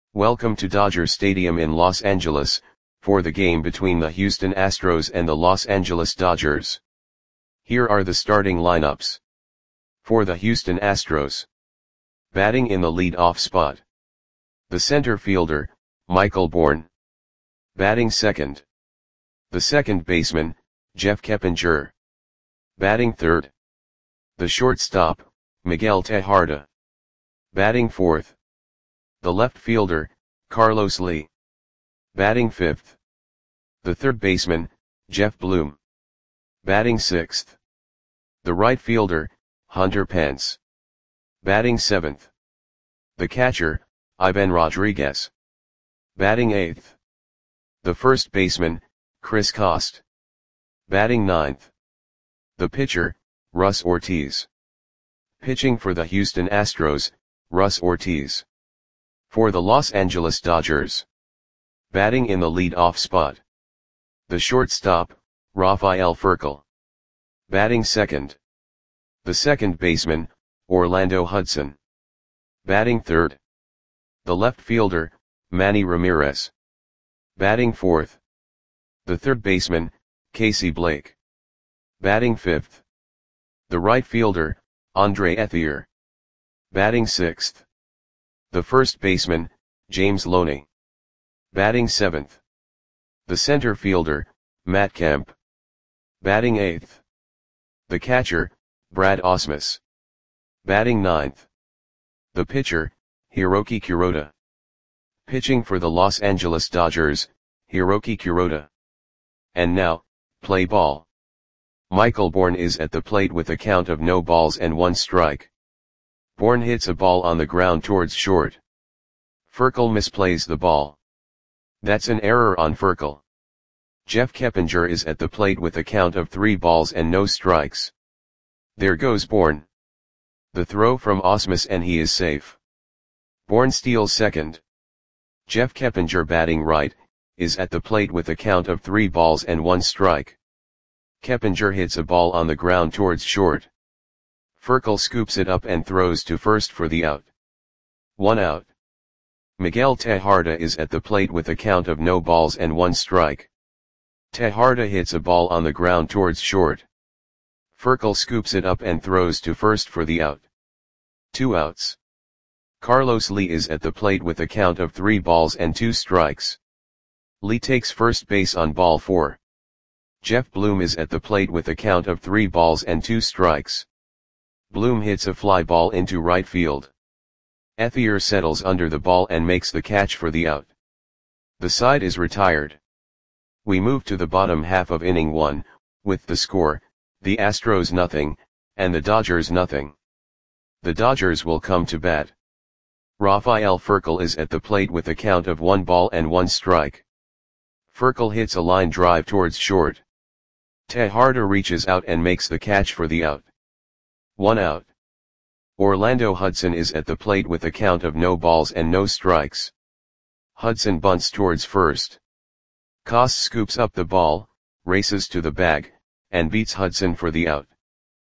Welcome to Dodger Stadium in Los Angeles, for the game between the Houston Astros and the Los Angeles Dodgers. Here are the starting lineups. For the Houston Astros. Batting in the lead-off spot. The center fielder, Michael Bourn. Batting second. The second baseman, Jeff Keppinger. Batting third. The shortstop, Miguel Tejada. Batting fourth. The left fielder, Carlos Lee. Batting fifth. The third baseman, Jeff Bloom. Batting sixth. The right fielder, Hunter Pence. Batting seventh. The catcher, Ivan Rodriguez. Batting eighth. The first baseman, Chris Coste. Batting ninth. The pitcher, Russ Ortiz. Pitching for the Houston Astros, Russ Ortiz. For the Los Angeles Dodgers. Batting in the lead-off spot. The shortstop, Rafael Furcal. Batting second. The second baseman, Orlando Hudson. Batting third. The left fielder, Manny Ramirez. Batting fourth. The third baseman, Casey Blake. Batting fifth. The right fielder, Andre Ethier. Batting sixth. The first baseman, James Loney. Batting seventh. The center fielder, Matt Kemp. Batting eighth. The catcher, Brad Ausmus. Batting ninth. The pitcher, Hiroki Kuroda. Pitching for the Los Angeles Dodgers, Hiroki Kuroda. And now, play ball. Michael Bourn is at the plate with a count of no balls and one strike. Bourn hits a ball on the ground towards short. Furcal misplays the ball. That's an error on Furcal. Jeff Keppinger is at the plate with a count of 3 balls and no strikes. There goes Bourn. The throw from Ausmus and he is safe. Bourn steals second. Jeff Keppinger, batting right, is at the plate with a count of 3 balls and 1 strike. Keppinger hits a ball on the ground towards short. Furcal scoops it up and throws to first for the out. 1 out. Miguel Tejada is at the plate with a count of no balls and 1 strike. Tejada hits a ball on the ground towards short. Furcal scoops it up and throws to first for the out. 2 outs. Carlos Lee is at the plate with a count of 3 balls and 2 strikes. Lee takes first base on ball 4. Jeff Bloom is at the plate with a count of 3 balls and 2 strikes. Bloom hits a fly ball into right field. Ethier settles under the ball and makes the catch for the out. The side is retired. We move to the bottom half of inning 1, with the score, the Astros 0, and the Dodgers 0. The Dodgers will come to bat. Rafael Furcal is at the plate with a count of 1 ball and 1 strike. Furcal hits a line drive towards short. Tejada reaches out and makes the catch for the out. 1 out. Orlando Hudson is at the plate with a count of no balls and no strikes. Hudson bunts towards first. Coste scoops up the ball, races to the bag, and beats Hudson for the out.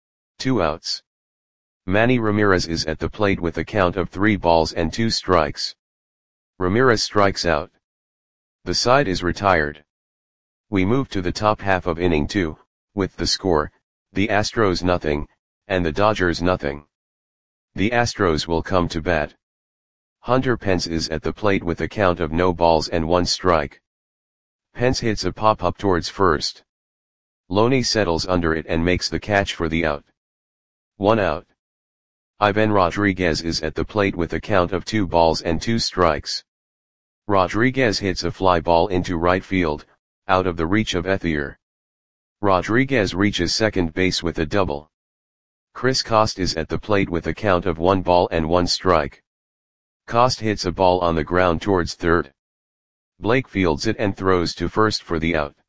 2 outs. Manny Ramirez is at the plate with a count of 3 balls and 2 strikes. Ramirez strikes out. The side is retired. We move to the top half of inning 2, with the score, the Astros 0, and the Dodgers 0. The Astros will come to bat. Hunter Pence is at the plate with a count of no balls and 1 strike. Pence hits a pop-up towards first. Loney settles under it and makes the catch for the out. 1 out. Ivan Rodriguez is at the plate with a count of 2 balls and 2 strikes. Rodriguez hits a fly ball into right field, out of the reach of Ethier. Rodriguez reaches second base with a double. Chris Coste is at the plate with a count of 1 ball and 1 strike. Coste hits a ball on the ground towards third. Blake fields it and throws to first for the out.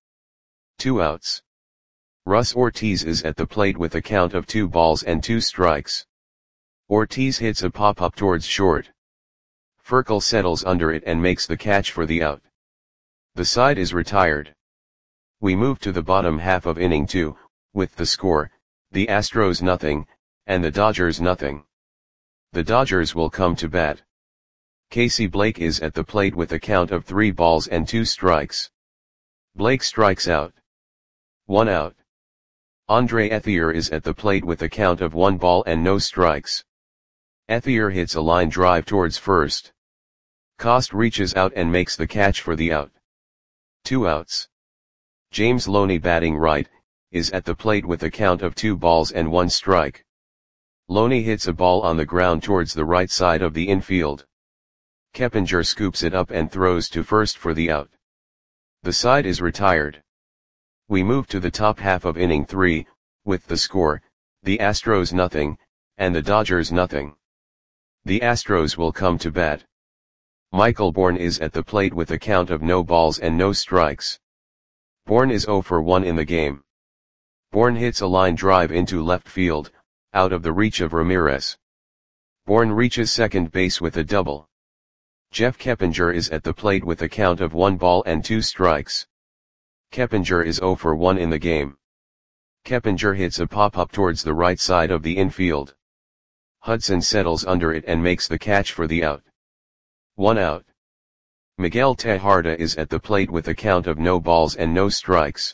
2 outs. Russ Ortiz is at the plate with a count of 2 balls and 2 strikes. Ortiz hits a pop-up towards short. Furcal settles under it and makes the catch for the out. The side is retired. We move to the bottom half of inning 2, with the score, the Astros 0, and the Dodgers 0. The Dodgers will come to bat. Casey Blake is at the plate with a count of 3 balls and 2 strikes. Blake strikes out. 1 out. Andre Ethier is at the plate with a count of 1 ball and no strikes. Ethier hits a line drive towards first. Cost reaches out and makes the catch for the out. 2 outs. James Loney, batting right, is at the plate with a count of 2 balls and 1 strike. Loney hits a ball on the ground towards the right side of the infield. Keppinger scoops it up and throws to first for the out. The side is retired. We move to the top half of inning 3, with the score, the Astros nothing, and the Dodgers nothing. The Astros will come to bat. Michael Bourn is at the plate with a count of no balls and no strikes. Bourn is 0 for 1 in the game. Bourn hits a line drive into left field, out of the reach of Ramirez. Bourn reaches second base with a double. Jeff Keppinger is at the plate with a count of 1 ball and 2 strikes. Keppinger is 0 for 1 in the game. Keppinger hits a pop-up towards the right side of the infield. Hudson settles under it and makes the catch for the out. 1 out. Miguel Tejada is at the plate with a count of no balls and no strikes.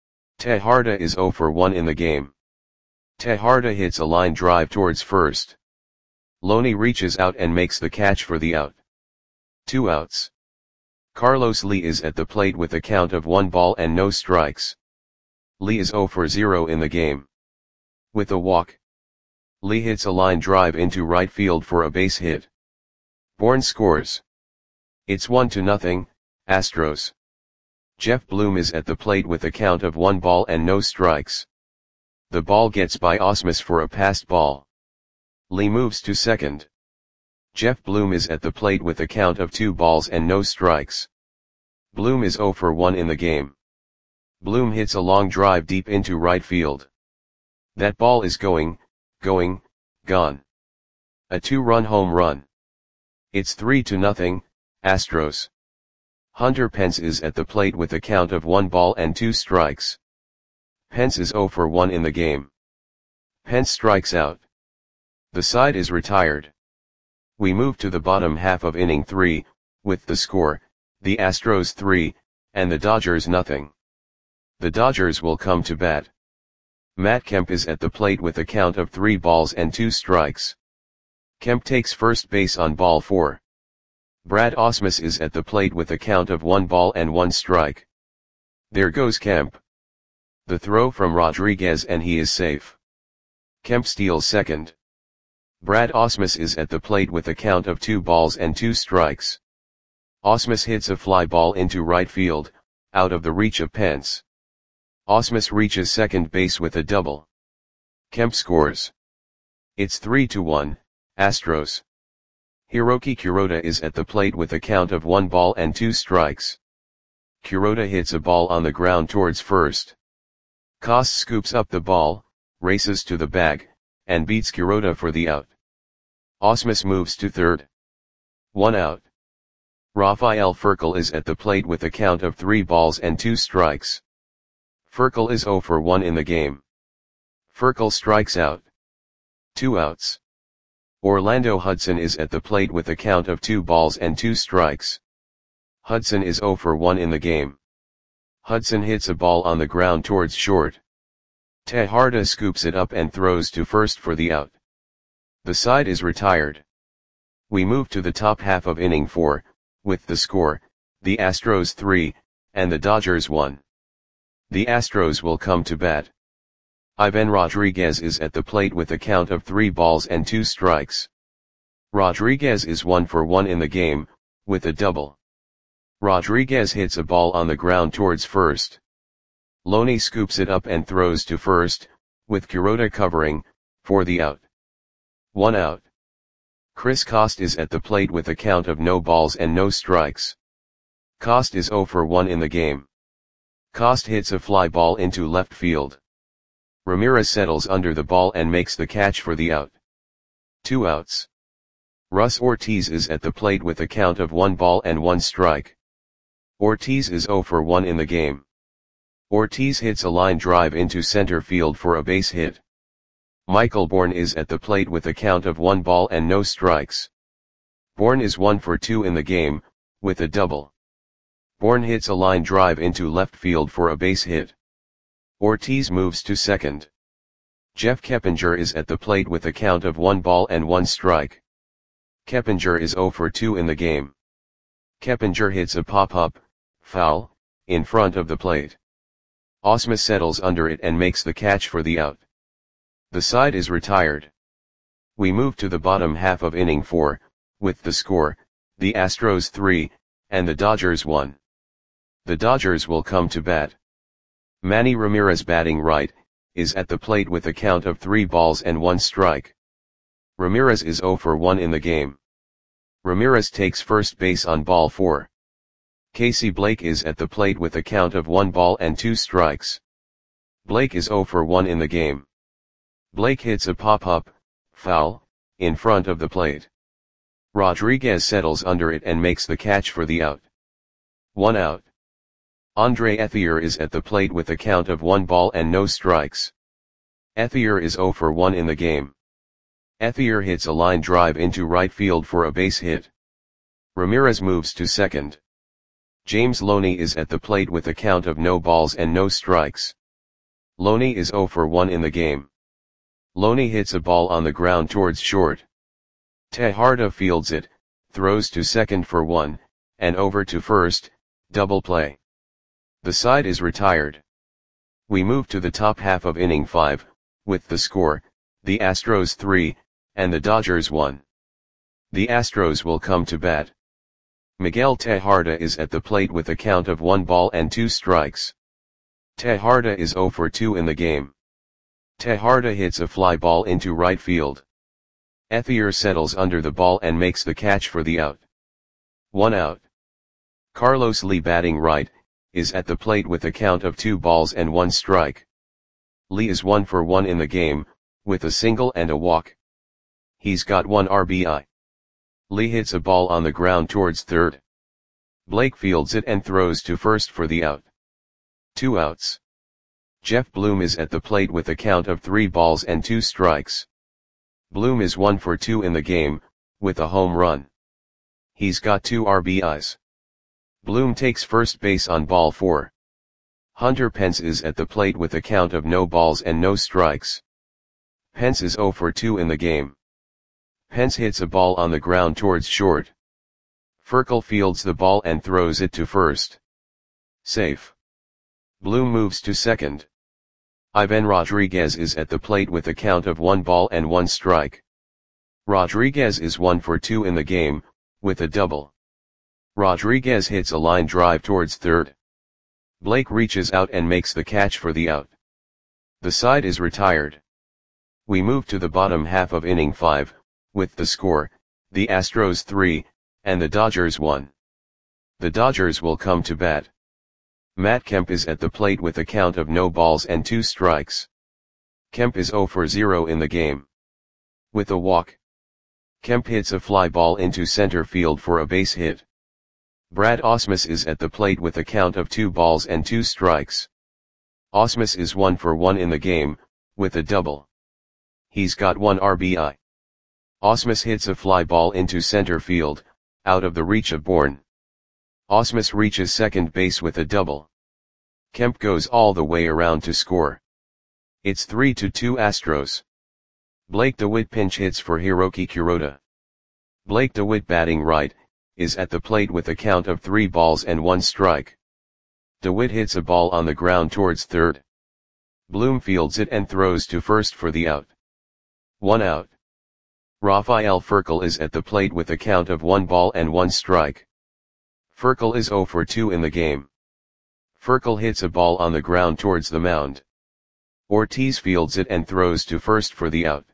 Tejada is 0 for 1 in the game. Tejada hits a line drive towards first. Loney reaches out and makes the catch for the out. 2 outs. Carlos Lee is at the plate with a count of 1 ball and no strikes. Lee is 0 for 0 in the game. With a walk, Lee hits a line drive into right field for a base hit. Bourn scores. It's 1-0, Astros. Jeff Bloom is at the plate with a count of 1 ball and no strikes. The ball gets by Ausmus for a passed ball. Lee moves to second. Jeff Bloom is at the plate with a count of 2 balls and no strikes. Bloom is 0 for 1 in the game. Bloom hits a long drive deep into right field. That ball is gone. A 2-run home run. It's 3-0, Astros. Hunter Pence is at the plate with a count of 1 ball and 2 strikes. Pence is 0 for 1 in the game. Pence strikes out. The side is retired. We move to the bottom half of inning 3, with the score, the Astros 3, and the Dodgers nothing. The Dodgers will come to bat. Matt Kemp is at the plate with a count of 3 balls and 2 strikes. Kemp takes first base on ball 4. Brad Ausmus is at the plate with a count of 1 ball and 1 strike. There goes Kemp. The throw from Rodriguez and he is safe. Kemp steals second. Brad Ausmus is at the plate with a count of 2 balls and 2 strikes. Ausmus hits a fly ball into right field, out of the reach of Pence. Ausmus reaches second base with a double. Kemp scores. It's 3-1, Astros. Hiroki Kuroda is at the plate with a count of 1 ball and 2 strikes. Kuroda hits a ball on the ground towards first. Koss scoops up the ball, races to the bag, and beats Kuroda for the out. Ausmus moves to third. 1 out. Rafael Furcal is at the plate with a count of 3 balls and 2 strikes. Furcal is 0 for 1 in the game. Furcal strikes out. 2 outs. Orlando Hudson is at the plate with a count of 2 balls and 2 strikes. Hudson is 0 for 1 in the game. Hudson hits a ball on the ground towards short. Tejada scoops it up and throws to first for the out. The side is retired. We move to the top half of inning 4, with the score, the Astros 3, and the Dodgers 1. The Astros will come to bat. Ivan Rodriguez is at the plate with a count of 3 balls and 2 strikes. Rodriguez is 1 for 1 in the game, with a double. Rodriguez hits a ball on the ground towards first. Loney scoops it up and throws to first, with Kuroda covering, for the out. 1 out. Chris Cost is at the plate with a count of no balls and no strikes. Cost is 0 for 1 in the game. Cost hits a fly ball into left field. Ramirez settles under the ball and makes the catch for the out. 2 outs. Russ Ortiz is at the plate with a count of 1 ball and 1 strike. Ortiz is 0 for 1 in the game. Ortiz hits a line drive into center field for a base hit. Michael Bourn is at the plate with a count of 1 ball and no strikes. Bourne is 1 for 2 in the game, with a double. Bourne hits a line drive into left field for a base hit. Ortiz moves to second. Jeff Keppinger is at the plate with a count of 1 ball and 1 strike. Keppinger is 0 for 2 in the game. Keppinger hits a pop-up, foul, in front of the plate. Ausmus settles under it and makes the catch for the out. The side is retired. We move to the bottom half of inning 4, with the score, the Astros 3, and the Dodgers 1. The Dodgers will come to bat. Manny Ramirez, batting right, is at the plate with a count of 3 balls and 1 strike. Ramirez is 0 for 1 in the game. Ramirez takes first base on ball 4. Casey Blake is at the plate with a count of 1 ball and 2 strikes. Blake is 0 for 1 in the game. Blake hits a pop-up, foul, in front of the plate. Rodriguez settles under it and makes the catch for the out. 1 out. Andre Ethier is at the plate with a count of 1 ball and no strikes. Ethier is 0 for 1 in the game. Ethier hits a line drive into right field for a base hit. Ramirez moves to second. James Loney is at the plate with a count of no balls and no strikes. Loney is 0 for 1 in the game. Loney hits a ball on the ground towards short. Tejada fields it, throws to second for 1, and over to first, double play. The side is retired. We move to the top half of inning 5, with the score, the Astros 3, and the Dodgers 1. The Astros will come to bat. Miguel Tejada is at the plate with a count of 1 ball and 2 strikes. Tejada is 0 for 2 in the game. Tejada hits a fly ball into right field. Ethier settles under the ball and makes the catch for the out. 1 out. Carlos Lee, batting right, is at the plate with a count of 2 balls and 1 strike. Lee is 1 for 1 in the game, with a single and a walk. He's got 1 RBI. Lee hits a ball on the ground towards third. Blake fields it and throws to first for the out. 2 outs. Jeff Bloom is at the plate with a count of 3 balls and 2 strikes. Bloom is 1 for 2 in the game, with a home run. He's got 2 RBIs. Bloom takes first base on ball 4. Hunter Pence is at the plate with a count of no balls and no strikes. Pence is 0 for 2 in the game. Pence hits a ball on the ground towards short. Furkel fields the ball and throws it to first. Safe. Bloom moves to second. Ivan Rodriguez is at the plate with a count of 1 ball and 1 strike. Rodriguez is 1 for 2 in the game, with a double. Rodriguez hits a line drive towards third. Blake reaches out and makes the catch for the out. The side is retired. We move to the bottom half of inning 5, with the score, the Astros 3, and the Dodgers 1. The Dodgers will come to bat. Matt Kemp is at the plate with a count of no balls and 2 strikes. Kemp is 0 for 0 in the game. With a walk. Kemp hits a fly ball into center field for a base hit. Brad Ausmus is at the plate with a count of 2 balls and 2 strikes. Ausmus is 1 for 1 in the game, with a double. He's got 1 RBI. Ausmus hits a fly ball into center field, out of the reach of Bourne. Ausmus reaches second base with a double. Kemp goes all the way around to score. It's 3-2 Astros. Blake DeWitt pinch hits for Hiroki Kuroda. Blake DeWitt, batting right, is at the plate with a count of 3 balls and 1 strike. DeWitt hits a ball on the ground towards third. Bloom fields it and throws to first for the out. 1 out. Rafael Furkel is at the plate with a count of 1 ball and 1 strike. Furkel is 0 for 2 in the game. Furkel hits a ball on the ground towards the mound. Ortiz fields it and throws to first for the out.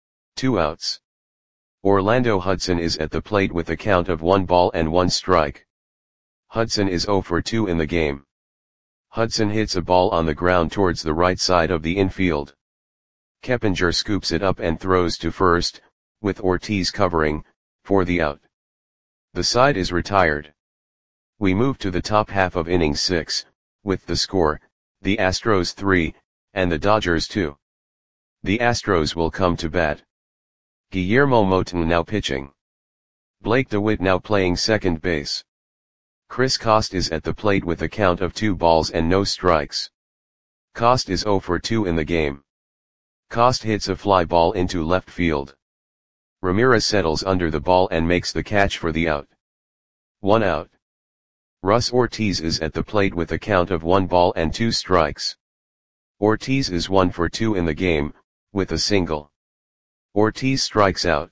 2 outs. Orlando Hudson is at the plate with a count of 1 ball and 1 strike. Hudson is 0 for 2 in the game. Hudson hits a ball on the ground towards the right side of the infield. Keppinger scoops it up and throws to first, with Ortiz covering, for the out. The side is retired. We move to the top half of inning 6, with the score, the Astros 3, and the Dodgers 2. The Astros will come to bat. Guillermo Motin now pitching. Blake DeWitt now playing second base. Chris Coste is at the plate with a count of 2 balls and no strikes. Coste is 0 for 2 in the game. Coste hits a fly ball into left field. Ramirez settles under the ball and makes the catch for the out. 1 out. Russ Ortiz is at the plate with a count of 1 ball and 2 strikes. Ortiz is 1 for 2 in the game, with a single. Ortiz strikes out.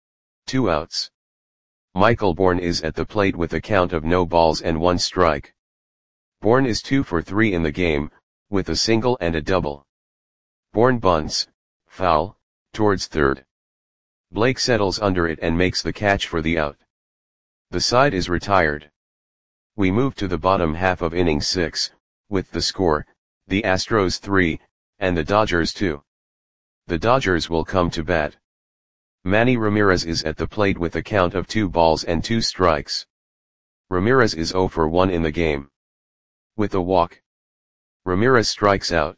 2 outs. Michael Bourn is at the plate with a count of no balls and 1 strike. Bourn is 2 for 3 in the game, with a single and a double. Bourn bunts, foul, towards third. Blake settles under it and makes the catch for the out. The side is retired. We move to the bottom half of inning 6, with the score, the Astros 3, and the Dodgers 2. The Dodgers will come to bat. Manny Ramirez is at the plate with a count of 2 balls and 2 strikes. Ramirez is 0 for 1 in the game. With a walk. Ramirez strikes out.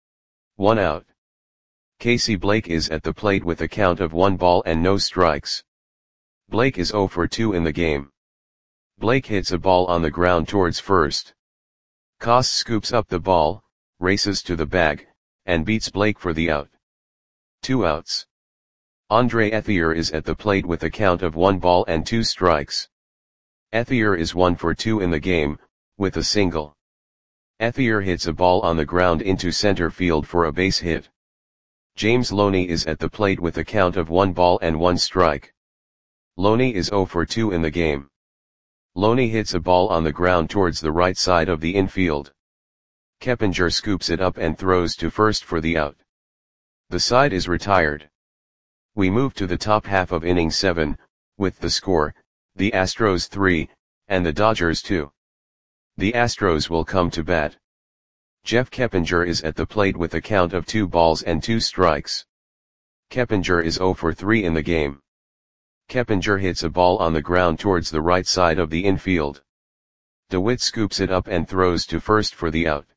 1 out. Casey Blake is at the plate with a count of 1 ball and no strikes. Blake is 0 for 2 in the game. Blake hits a ball on the ground towards first. Coste scoops up the ball, races to the bag, and beats Blake for the out. 2 outs. Andre Ethier is at the plate with a count of 1 ball and 2 strikes. Ethier is 1 for 2 in the game, with a single. Ethier hits a ball on the ground into center field for a base hit. James Loney is at the plate with a count of 1 ball and 1 strike. Loney is 0 for 2 in the game. Loney hits a ball on the ground towards the right side of the infield. Keppinger scoops it up and throws to first for the out. The side is retired. We move to the top half of inning 7, with the score, the Astros 3, and the Dodgers 2. The Astros will come to bat. Jeff Keppinger is at the plate with a count of 2 balls and 2 strikes. Keppinger is 0 for 3 in the game. Keppinger hits a ball on the ground towards the right side of the infield. DeWitt scoops it up and throws to first for the out.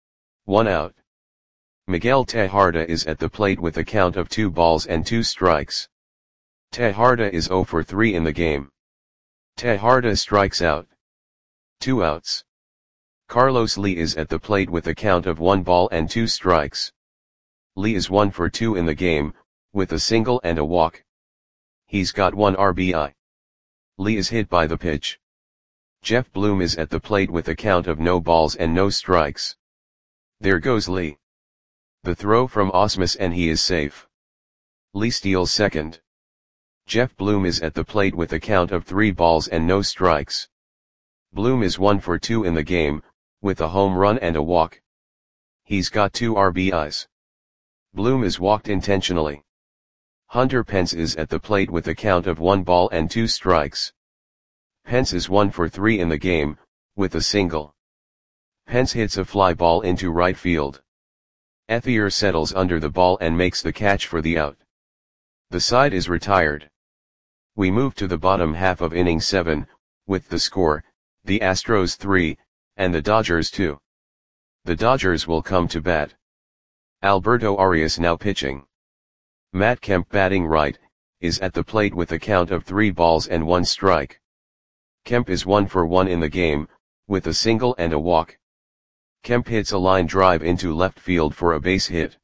1 out. Miguel Tejada is at the plate with a count of 2 balls and 2 strikes. Tejada is 0 for 3 in the game. Tejada strikes out. 2 outs. Carlos Lee is at the plate with a count of 1 ball and 2 strikes. Lee is 1 for 2 in the game, with a single and a walk. He's got 1 RBI. Lee is hit by the pitch. Jeff Bloom is at the plate with a count of no balls and no strikes. There goes Lee. The throw from Ausmus and he is safe. Lee steals second. Jeff Bloom is at the plate with a count of 3 balls and no strikes. Bloom is 1 for 2 in the game, with a home run and a walk. He's got 2 RBIs. Bloom is walked intentionally. Hunter Pence is at the plate with a count of 1 ball and 2 strikes. Pence is 1 for 3 in the game, with a single. Pence hits a fly ball into right field. Ethier settles under the ball and makes the catch for the out. The side is retired. We move to the bottom half of inning 7, with the score, the Astros 3, and the Dodgers 2. The Dodgers will come to bat. Alberto Arias now pitching. Matt Kemp batting right, is at the plate with a count of 3 balls and 1 strike. Kemp is 1 for 1 in the game, with a single and a walk. Kemp hits a line drive into left field for a base hit.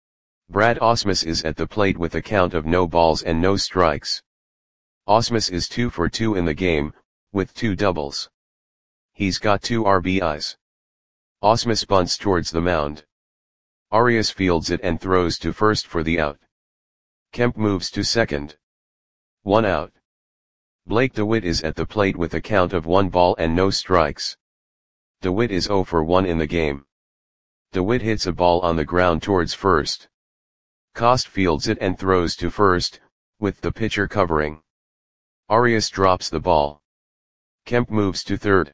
Brad Ausmus is at the plate with a count of no balls and no strikes. Ausmus is 2 for 2 in the game, with 2 doubles. He's got 2 RBIs. Ausmus bunts towards the mound. Arias fields it and throws to first for the out. Kemp moves to second. 1 out. Blake DeWitt is at the plate with a count of 1 ball and no strikes. DeWitt is 0 for 1 in the game. DeWitt hits a ball on the ground towards first. Coste fields it and throws to first, with the pitcher covering. Arias drops the ball. Kemp moves to third.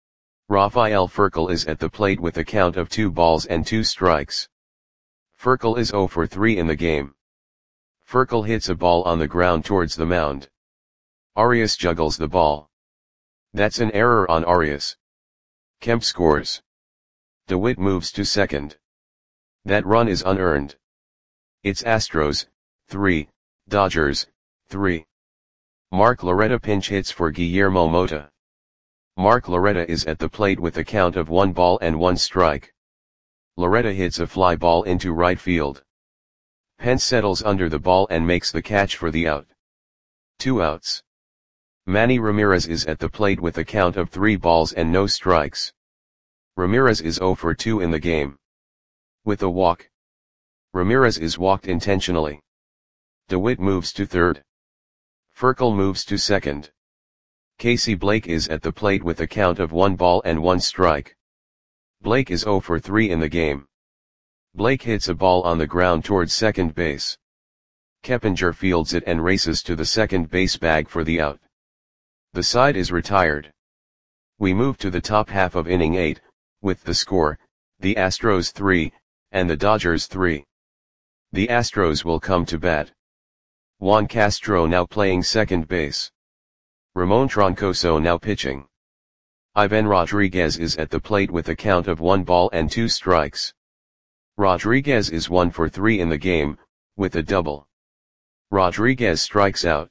Rafael Furcal is at the plate with a count of 2 balls and 2 strikes. Furcal is 0 for 3 in the game. Furcal hits a ball on the ground towards the mound. Arias juggles the ball. That's an error on Arias. Kemp scores. DeWitt moves to second. That run is unearned. It's Astros 3, Dodgers 3. Mark Loretta pinch hits for Guillermo Mota. Mark Loretta is at the plate with a count of 1 ball and 1 strike. Loretta hits a fly ball into right field. Pence settles under the ball and makes the catch for the out. 2 outs. Manny Ramirez is at the plate with a count of 3 balls and no strikes. Ramirez is 0 for 2 in the game. With a walk. Ramirez is walked intentionally. DeWitt moves to third. Furcal moves to second. Casey Blake is at the plate with a count of 1 ball and 1 strike. Blake is 0 for 3 in the game. Blake hits a ball on the ground towards second base. Keppinger fields it and races to the second base bag for the out. The side is retired. We move to the top half of inning 8, with the score, the Astros 3, and the Dodgers 3. The Astros will come to bat. Juan Castro now playing second base. Ramon Troncoso now pitching. Ivan Rodriguez is at the plate with a count of 1 ball and 2 strikes. Rodriguez is 1 for 3 in the game, with a double. Rodriguez strikes out.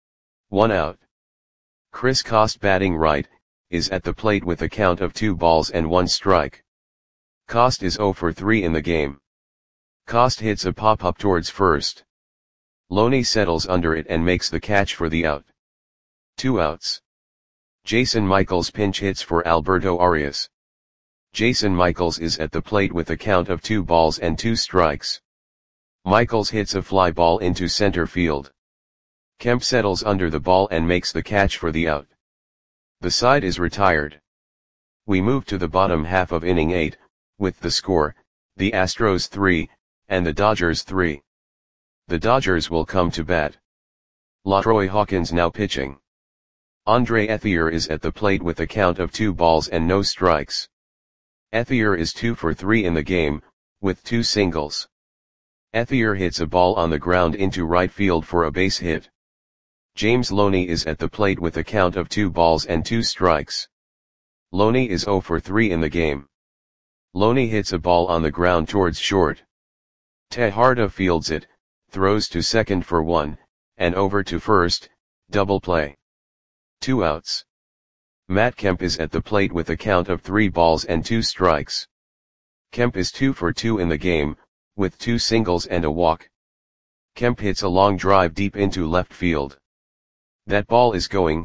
1 out. Chris Coste batting right, is at the plate with a count of 2 balls and 1 strike. Coste is 0 for 3 in the game. Coste hits a pop-up towards first. Loney settles under it and makes the catch for the out. 2 outs. Jason Michaels pinch hits for Alberto Arias. Jason Michaels is at the plate with a count of 2 balls and 2 strikes. Michaels hits a fly ball into center field. Kemp settles under the ball and makes the catch for the out. The side is retired. We move to the bottom half of inning 8, with the score, the Astros 3, and the Dodgers 3. The Dodgers will come to bat. LaTroy Hawkins now pitching. Andre Ethier is at the plate with a count of 2 balls and no strikes. Ethier is 2 for 3 in the game, with 2 singles. Ethier hits a ball on the ground into right field for a base hit. James Loney is at the plate with a count of 2 balls and 2 strikes. Loney is 0 for 3 in the game. Loney hits a ball on the ground towards short. Tejada fields it, throws to second for 1, and over to first, double play. 2 outs. Matt Kemp is at the plate with a count of 3 balls and 2 strikes. Kemp is 2 for 2 in the game, with 2 singles and a walk. Kemp hits a long drive deep into left field. That ball is gone.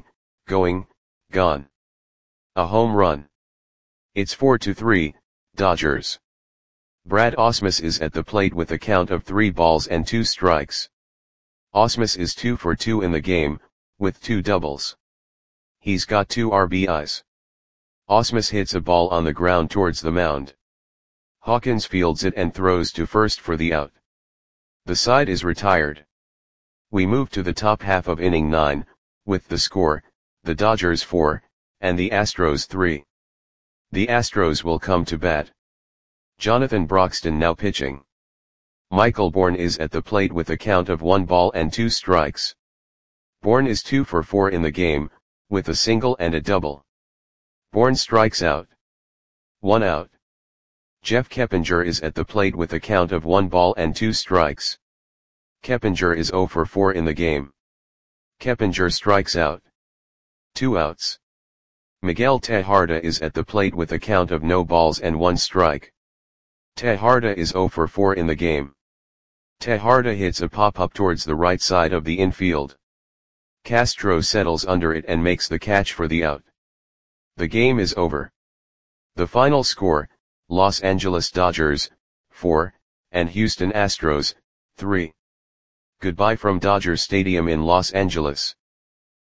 A home run. It's 4-3, Dodgers. Brad Ausmus is at the plate with a count of 3 balls and 2 strikes. Ausmus is 2 for 2 in the game, with 2 doubles. He's got 2 RBIs. Ausmus hits a ball on the ground towards the mound. Hawkins fields it and throws to first for the out. The side is retired. We move to the top half of inning 9, with the score, the Dodgers 4, and the Astros 3. The Astros will come to bat. Jonathan Broxton now pitching. Michael Bourne is at the plate with a count of 1 ball and 2 strikes. Bourne is 2 for 4 in the game, with a single and a double. Bourne strikes out. 1 out. Jeff Keppinger is at the plate with a count of 1 ball and 2 strikes. Keppinger is 0 for 4 in the game. Keppinger strikes out. 2 outs. Miguel Tejada is at the plate with a count of no balls and 1 strike. Tejada is 0 for 4 in the game. Tejada hits a pop-up towards the right side of the infield. Castro settles under it and makes the catch for the out. The game is over. The final score, Los Angeles Dodgers, 4, and Houston Astros, 3. Goodbye from Dodger Stadium in Los Angeles.